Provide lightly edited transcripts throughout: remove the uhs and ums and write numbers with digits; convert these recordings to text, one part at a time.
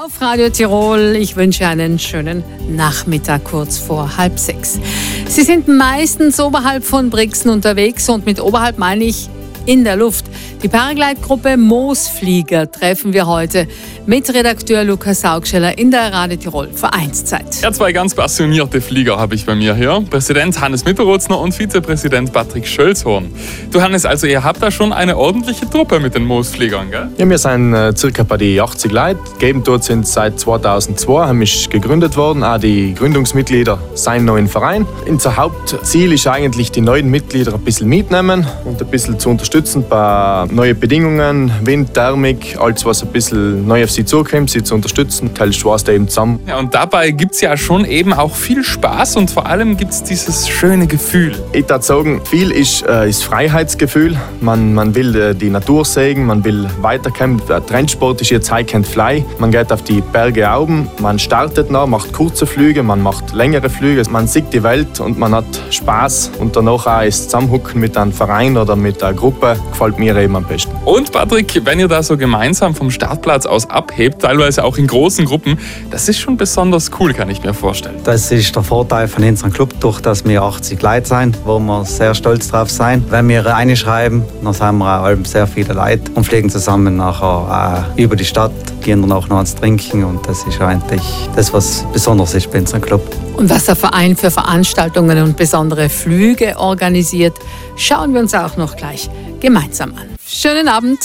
Auf Radio Tirol, ich wünsche einen schönen Nachmittag kurz vor 5:30. Sie sind meistens oberhalb von Brixen unterwegs und mit oberhalb meine ich in der Luft. Die Paraglide-Gruppe Moosflieger treffen wir heute mit Redakteur Lukas Augscheller in der Radio Tirol Vereinszeit. Ja, zwei ganz passionierte Flieger habe ich bei mir hier. Präsident Hannes Mitterrotzner und Vizepräsident Patrick Schölzhorn. Du Hannes, also ihr habt da schon eine ordentliche Truppe mit den Moosfliegern, gell? Ja, wir sind circa bei die 80 Leute. Gegeben dort sind seit 2002, haben wir gegründet worden. Auch die Gründungsmitglieder sind noch im Verein. Unser Hauptziel ist eigentlich, die neuen Mitglieder ein bisschen mitnehmen und ein bisschen zu unterstützen bei neuen Bedingungen, Wind, Thermik, alles was ein bisschen neu auf sie zukommt, sie zu unterstützen. Teil Spaß da eben zusammen. Ja, und dabei gibt es ja schon eben auch viel Spaß und vor allem gibt es dieses schöne Gefühl. Ich würde sagen, viel ist Freiheitsgefühl. Man will die Natur sehen, man will weiterkommen. Der Trendsport ist jetzt Hike and Fly. Man geht auf die Berge oben, man startet noch, macht kurze Flüge, man macht längere Flüge. Man sieht die Welt und man hat Spaß. Und danach auch das Zusammenhucken mit einem Verein oder mit einer Gruppe gefällt mir eben am besten. Und Patrick, wenn ihr da so gemeinsam vom Startplatz aus abhebt, teilweise auch in großen Gruppen, das ist schon besonders cool, kann ich mir vorstellen. Das ist der Vorteil von unserem Club, durch dass wir 80 Leute sind, wo wir sehr stolz drauf sind. Wenn wir reinschreiben, dann sind wir auch sehr viele Leute und fliegen zusammen nachher über die Stadt, gehen dann auch noch ans Trinken und das ist eigentlich das, was besonders ist bei unserem Club. Und was der Verein für Veranstaltungen und besondere Flüge organisiert, schauen wir uns auch noch gleich gemeinsam an. Schönen Abend.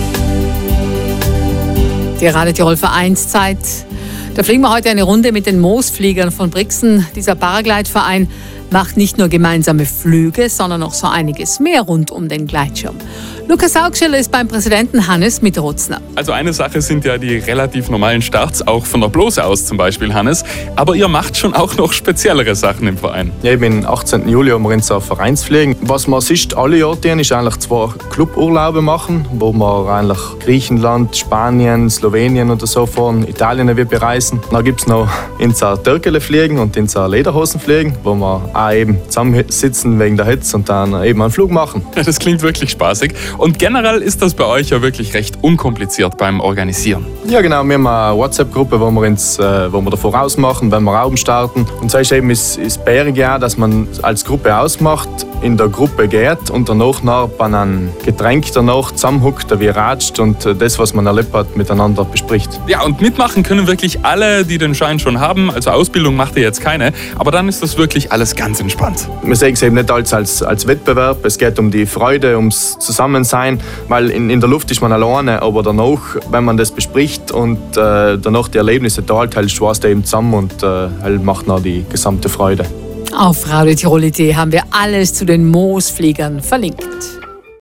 Die Radio Tirol Vereinszeit. Da fliegen wir heute eine Runde mit den Moosfliegern von Brixen. Dieser Paraglide-Verein macht nicht nur gemeinsame Flüge, sondern auch so einiges mehr rund um den Gleitschirm. Lukas Augscheller ist beim Präsidenten Hannes Mitterrotzner. Also eine Sache sind ja die relativ normalen Starts, auch von der Blose aus zum Beispiel, Hannes. Aber ihr macht schon auch noch speziellere Sachen im Verein. Ja, eben am 18. Juli haben wir unser Vereinsfliegen. Was wir sonst alle Jahre tun, ist eigentlich 2 Cluburlaube machen, wo wir eigentlich Griechenland, Spanien, Slowenien oder so fahren, Italien wir bereisen. Dann gibt es noch unser Türkele-Fliegen und unser Lederhosenfliegen, wo wir auch eben zusammensitzen wegen der Hitze und dann eben einen Flug machen. Das klingt wirklich spaßig. Und generell ist das bei euch ja wirklich recht unkompliziert beim Organisieren. Ja genau, wir haben eine WhatsApp-Gruppe, wo wir davor ausmachen, wenn wir Raum starten. Und so ist eben das Bärige auch, dass man als Gruppe ausmacht, in der Gruppe geht und danach bei einem Getränk danach zusammenhuckt, wie ratscht und das, was man erlebt hat, miteinander bespricht. Ja, und mitmachen können wirklich alle, die den Schein schon haben. Also Ausbildung macht ihr jetzt keine, aber dann ist das wirklich alles ganz entspannt. Wir sehen es eben nicht als Wettbewerb, es geht um die Freude, ums Zusammensein, weil in der Luft ist man alleine, aber danach, wenn man das bespricht und danach die Erlebnisse teilt, halt schweißt er eben zusammen und halt macht noch die gesamte Freude. Auf Radio Tirol.at haben wir alles zu den Moosfliegern verlinkt.